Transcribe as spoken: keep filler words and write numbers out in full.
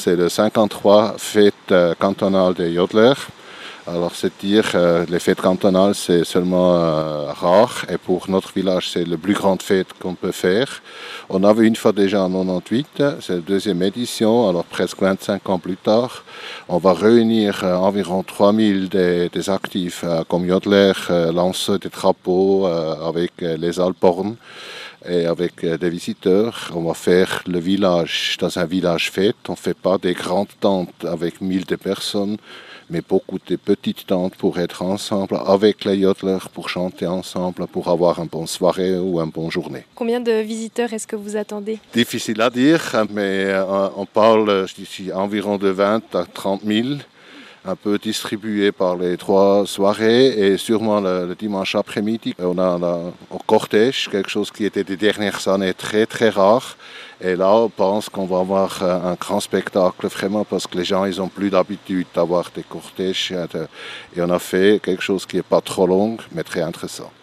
c'est le cinquante-trois fête euh, cantonale des Yodelers. Alors, c'est dire euh, les fêtes cantonales, c'est seulement euh, rare. Et pour notre village, c'est la plus grande fête qu'on peut faire. On avait une fois déjà en quatre-vingt-dix-huit, c'est la deuxième édition. Alors, presque vingt-cinq ans plus tard, on va réunir euh, environ trois mille des, des actifs euh, comme Yodeler, euh, lanceurs des drapeaux euh, avec euh, les Alphorns. Et avec euh, des visiteurs, on va faire le village dans un village fête. On ne fait pas des grandes tentes avec mille de personnes, mais beaucoup de petites tentes pour être ensemble avec les yodelers, pour chanter ensemble, pour avoir une bonne soirée ou une bonne journée. Combien de visiteurs est-ce que vous attendez? Difficile à dire, mais euh, on parle d'ici environ de vingt à trente mille. Un peu distribué par les trois soirées et sûrement le, le dimanche après-midi. On a un cortège, quelque chose qui était des dernières années très très rare. Et là, on pense qu'on va avoir un grand spectacle vraiment parce que les gens, ils ont plus d'habitude d'avoir des cortèges. Et on a fait quelque chose qui n'est pas trop long, mais très intéressant.